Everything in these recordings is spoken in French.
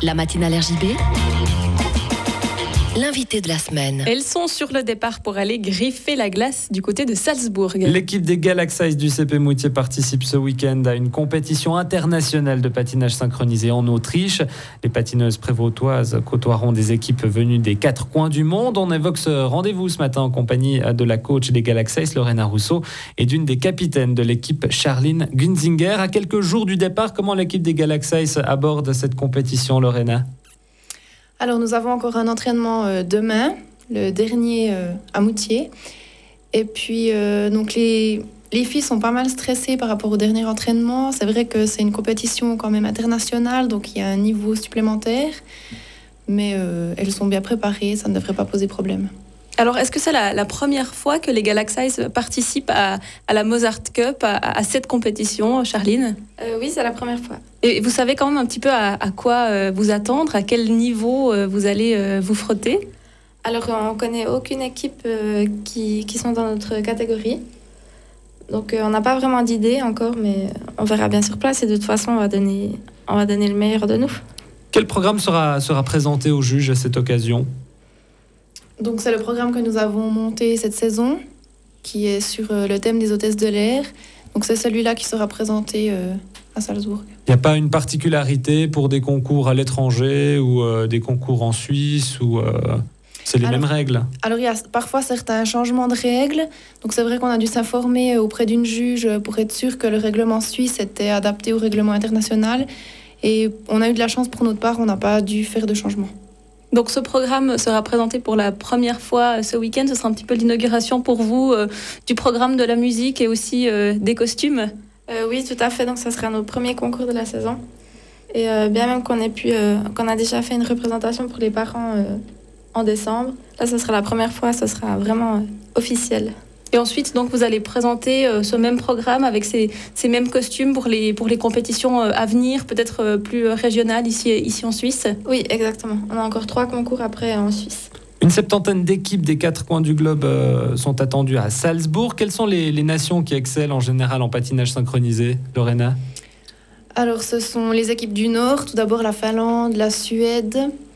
La matinale RJB, l'invité de la semaine. Elles sont sur le départ pour aller griffer la glace du côté de Salzbourg. L'équipe des Galaxies du CP Moutier participe ce week-end à une compétition internationale de patinage synchronisé en Autriche. Les patineuses prévôtoises côtoieront des équipes venues des 4 coins du monde. On évoque ce rendez-vous ce matin en compagnie de la coach des Galaxies, Lorena Rousseau, et d'une des capitaines de l'équipe, Charline Gunzinger. À quelques jours du départ, comment l'équipe des Galaxies aborde cette compétition, Lorena ? Alors nous avons encore un entraînement demain, le dernier à Moutier. Et puis donc les filles sont pas mal stressées par rapport au dernier entraînement. C'est vrai que c'est une compétition quand même internationale, donc il y a un niveau supplémentaire. Mais elles sont bien préparées, ça ne devrait pas poser problème. Alors, est-ce que c'est la première fois que les Galaxies participent à la Mozart Cup, à cette compétition, Charline ? Oui, c'est la première fois. Et vous savez quand même un petit peu à quoi vous attendre, à quel niveau vous allez vous frotter ? Alors, on ne connaît aucune équipe qui sont dans notre catégorie. Donc, on n'a pas vraiment d'idée encore, mais on verra bien sur place. Et de toute façon, on va donner le meilleur de nous. Quel programme sera présenté aux juges à cette occasion ? Donc c'est le programme que nous avons monté cette saison, qui est sur le thème des hôtesses de l'air. Donc c'est celui-là qui sera présenté à Salzbourg. Il n'y a pas une particularité pour des concours à l'étranger ou des concours en Suisse ou c'est les mêmes règles ? Alors il y a parfois certains changements de règles. Donc c'est vrai qu'on a dû s'informer auprès d'une juge pour être sûr que le règlement suisse était adapté au règlement international. Et on a eu de la chance pour notre part, on n'a pas dû faire de changement. Donc ce programme sera présenté pour la première fois ce week-end. Ce sera un petit peu l'inauguration pour vous du programme de la musique et aussi des costumes. Oui, tout à fait. Donc ça sera nos premiers concours de la saison. Et bien même qu'on a déjà fait une représentation pour les parents en décembre. Là, ce sera la première fois. Ce sera vraiment officiel. Et ensuite, donc, vous allez présenter ce même programme avec ces mêmes costumes pour les compétitions à venir, peut-être plus régionales ici en Suisse. Oui, exactement. On a encore 3 concours après en Suisse. Une 70aine d'équipes des 4 coins du globe sont attendues à Salzbourg. Quelles sont les nations qui excellent en général en patinage synchronisé, Lorena ? Alors, ce sont les équipes du Nord. Tout d'abord, la Finlande, la Suède,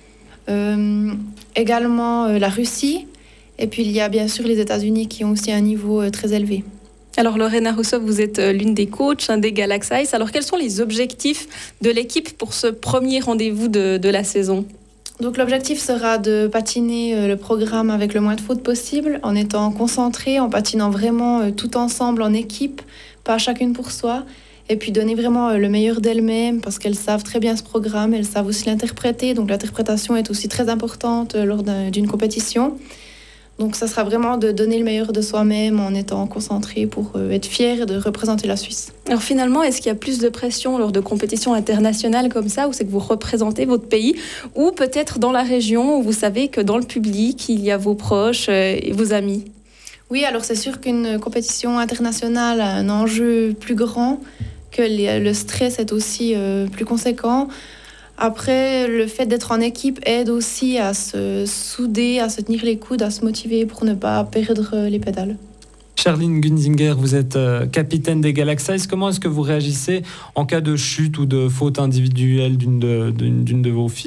également la Russie. Et puis, il y a bien sûr les États-Unis qui ont aussi un niveau très élevé. Alors, Lorena Rousseau, vous êtes l'une des coachs des Galaxies. Alors, quels sont les objectifs de l'équipe pour ce premier rendez-vous de la saison ? Donc, l'objectif sera de patiner le programme avec le moins de fautes possible, en étant concentré, en patinant vraiment tout ensemble en équipe, pas chacune pour soi. Et puis, donner vraiment le meilleur d'elles-mêmes, parce qu'elles savent très bien ce programme, elles savent aussi l'interpréter. Donc, l'interprétation est aussi très importante lors d'une compétition. Donc ça sera vraiment de donner le meilleur de soi-même en étant concentré pour être fier et de représenter la Suisse. Alors finalement, est-ce qu'il y a plus de pression lors de compétitions internationales comme ça, où c'est que vous représentez votre pays, ou peut-être dans la région où vous savez que dans le public, il y a vos proches et vos amis ? Oui, alors c'est sûr qu'une compétition internationale a un enjeu plus grand, que le stress est aussi plus conséquent. Après, le fait d'être en équipe aide aussi à se souder, à se tenir les coudes, à se motiver pour ne pas perdre les pédales. Charline Gunzinger, vous êtes capitaine des Galaxies. Comment est-ce que vous réagissez en cas de chute ou de faute individuelle d'une de vos filles ?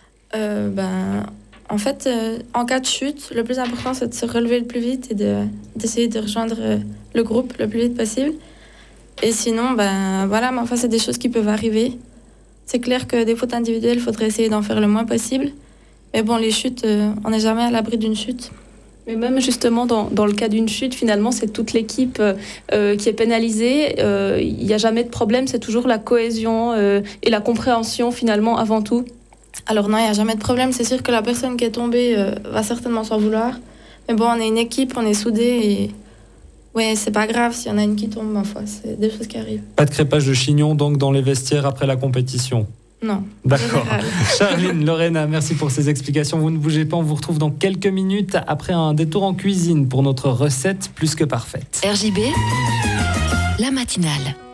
En fait, en cas de chute, le plus important, c'est de se relever le plus vite et d'essayer de rejoindre le groupe le plus vite possible. Et sinon, voilà, mais enfin, c'est des choses qui peuvent arriver. C'est clair que des fautes individuelles, il faudrait essayer d'en faire le moins possible. Mais bon, les chutes, on n'est jamais à l'abri d'une chute. Mais même justement, dans le cas d'une chute, finalement, c'est toute l'équipe qui est pénalisée. Il n'y a jamais de problème, c'est toujours la cohésion et la compréhension, finalement, avant tout. Alors non, il n'y a jamais de problème. C'est sûr que la personne qui est tombée va certainement s'en vouloir. Mais bon, on est une équipe, on est soudés et... Ouais, c'est pas grave s'il y en a une qui tombe, ma foi, c'est des choses qui arrivent. Pas de crépage de chignon donc dans les vestiaires après la compétition ? Non. D'accord. Charline, Lorena, merci pour ces explications. Vous ne bougez pas, on vous retrouve dans quelques minutes après un détour en cuisine pour notre recette plus que parfaite. RJB, la matinale.